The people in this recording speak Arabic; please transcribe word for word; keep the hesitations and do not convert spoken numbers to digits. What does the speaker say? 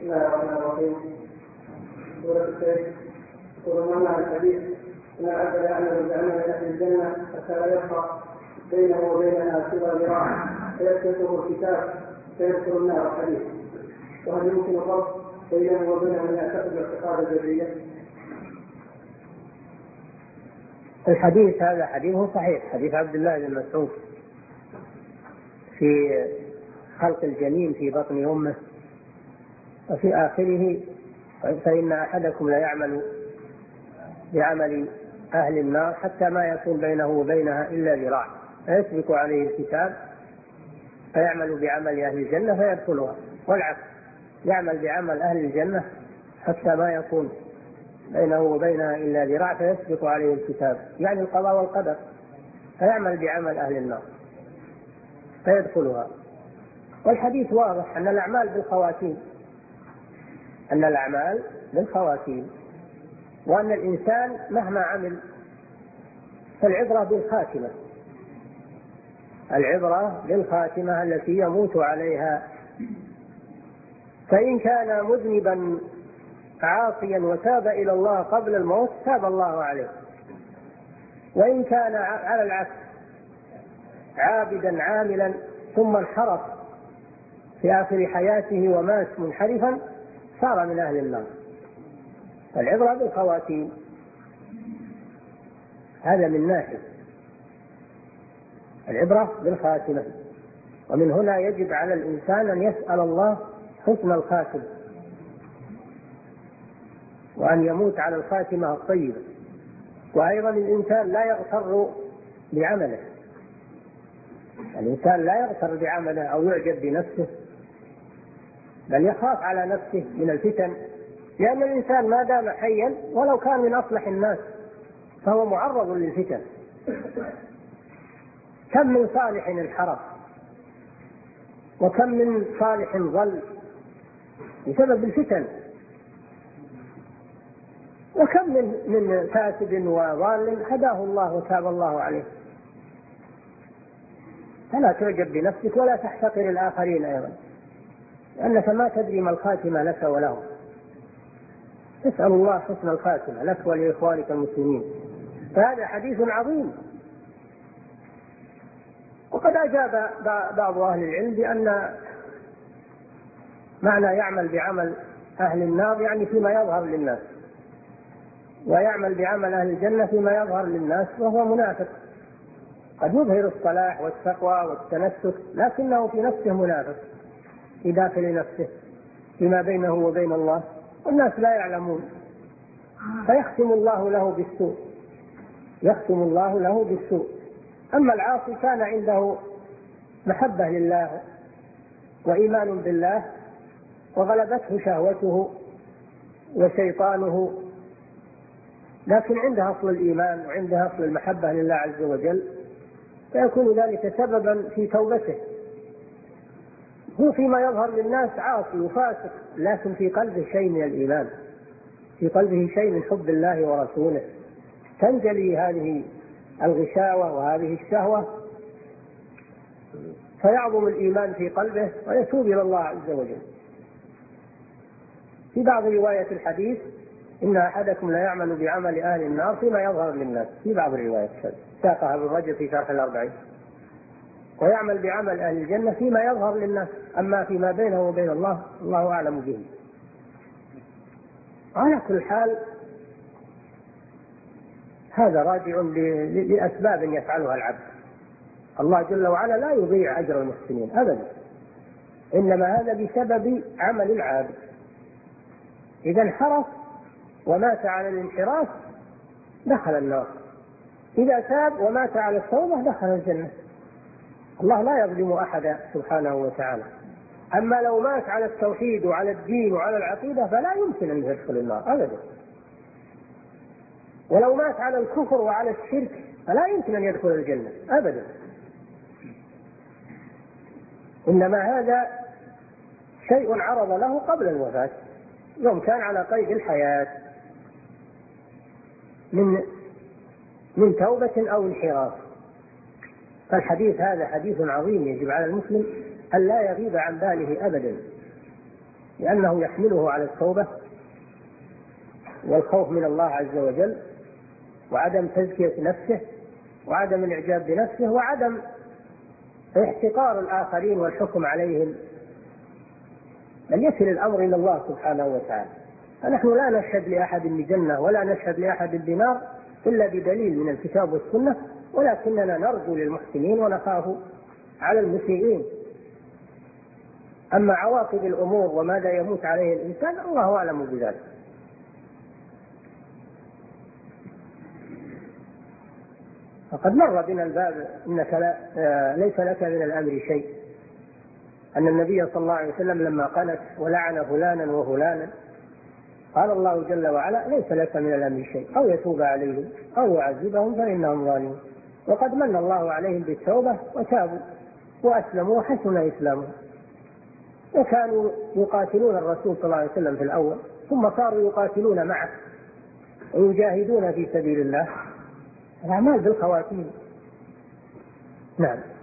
الله الرحمن الرحيم. سورة الكهف. يقول معنى الحديث ان العبد لا يعمل بعمل اهل الجنه حتى لا يبقى بينه وبينها سوى ذراع فيسلكه الكتاب فيدخل النار الحديث. وهل يمكن الربط بينه وبين من يعتقد اعتقاد الجبريه؟ الحديث هذا حديث صحيح، حديث عبد الله بن مسعود في خلق الجنين في بطن أمه، وفي آخره فإن أحدكم لا يعمل بعمل أهل النار حتى ما يكون بينه وبينها إلا ذراع فيسبق عليه الكتاب فيعمل بعمل أهل الجنة فيدخلها، والعكس يعمل بعمل أهل الجنة حتى ما يكون بينه وبينها إلا ذراع فيسبق عليه الكتاب، يعني القضاء والقدر، فيعمل بعمل أهل النار فيدخلها. والحديث واضح أن الأعمال بالخواتيم، أن الأعمال بالخواتيم، وأن الإنسان مهما عمل فالعبرة بالخاتمة، العبرة بالخاتمة التي يموت عليها. فإن كان مذنبا عاصيا وتاب إلى الله قبل الموت تاب الله عليه، وإن كان على العكس عابدا عاملا ثم انحرف في آخر حياته ومات منحرفا صار من أهل النار. العبرة بالخواتيم، هذا من ناحية العبرة بالخاتمة. ومن هنا يجب على الإنسان أن يسأل الله حسن الخاتمة، وأن يموت على الخاتمة الطيبة. وأيضا الإنسان لا يغتر بعمله، الإنسان لا يغتر بعمله أو يعجب بنفسه، بل يخاف على نفسه من الفتن، لأن الإنسان ما دام حيا ولو كان من أصلح الناس فهو معرض للفتن. كم من صالح انحرف، وكم من صالح ضل بسبب الفتن، وكم من من فاسد وضال هداه الله وتاب الله عليه. فلا تعجب بنفسك ولا تحتقر الآخرين أيضا، لأنك ما تدري ما الخاتمة لك ولهم. اسأل الله حسن الخاتمة لك ولإخوانك المسلمين. فهذا حديث عظيم. وقد أجاب بعض أهل العلم بأن معنى يعمل بعمل أهل النار يعني فيما يظهر للناس، ويعمل بعمل أهل الجنة فيما يظهر للناس وهو منافق، قد يظهر الصلاح والتقوى والتنسك لكنه في نفسه منافق في داخل نفسه فيما بينه وبين الله، والناس لا يعلمون، فيختم الله له بالسوء، يختم الله له بالسوء. أما العاصي كان عنده محبة لله وإيمان بالله وغلبته شهوته وشيطانه، لكن عنده أصل الإيمان وعنده أصل المحبة لله عز وجل، فيكون ذلك سببا في توبته. هو فيما يظهر للناس عاصي وفاسق، لكن في قلبه شيء من الإيمان، في قلبه شيء من حب الله ورسوله، تنجلي هذه الغشاوة وهذه الشهوة فيعظم الإيمان في قلبه ويتوب إلى الله عز وجل. في بعض رواية الحديث إن أحدكم لا يعمل بعمل أهل النار فيما يظهر للناس، في بعض الروايات ساقها ابن رجب في شرح الأربعين، ويعمل بعمل أهل الجنة فيما يظهر للناس، أما فيما بينه وبين الله الله أعلم به. على كل حال هذا راجع لأسباب يفعلها العبد، الله جل وعلا لا يضيع أجر المحسنين أبدا، إنما هذا بسبب عمل العابد. إذا انحرف ومات على الانحراف دخل النار، إذا تاب ومات على التوبة دخل الجنة. الله لا يظلم أحدا سبحانه وتعالى. أما لو مات على التوحيد وعلى الدين وعلى العقيدة فلا يمكن أن يدخل النار أبدا، ولو مات على الكفر وعلى الشرك فلا يمكن أن يدخل الجنة أبدا. إنما هذا شيء عرض له قبل الوفاة، يوم كان على قيد الحياة من من توبة أو انحراف. فالحديث هذا حديث عظيم، يجب على المسلم أن لا يغيب عن باله أبدا، لأنه يحمله على التوبة والخوف من الله عز وجل، وعدم تزكية نفسه، وعدم الإعجاب بنفسه، وعدم احتقار الآخرين والحكم عليهم، بل يصل الأمر إلى الله سبحانه وتعالى. فنحن لا نشهد لأحد بجنة ولا نشهد لأحد بنار إلا بدليل من الكتاب والسنة، ولكننا نرجو للمحسنين ونخاف على المسيئين. أما عواقب الأمور وماذا يموت عليه الإنسان الله أعلم بذلك. فقد مر بنا الباب إنك لا ليس لك من الأمر شيء، أن النبي صلى الله عليه وسلم لما قنت ولعن فلانا وفلانا قال الله جل وعلا ليس لك من الأمر شيء، أو يتوب عليهم أو يعذبهم فإنهم ظالمون. وقد من الله عليهم بالتوبة وتابوا وأسلموا وحسن إسلامهم، وكانوا يقاتلون الرسول صلى الله عليه وسلم في الأول، ثم صاروا يقاتلون معه ويجاهدون في سبيل الله. الأعمال بالخواتيم. نعم.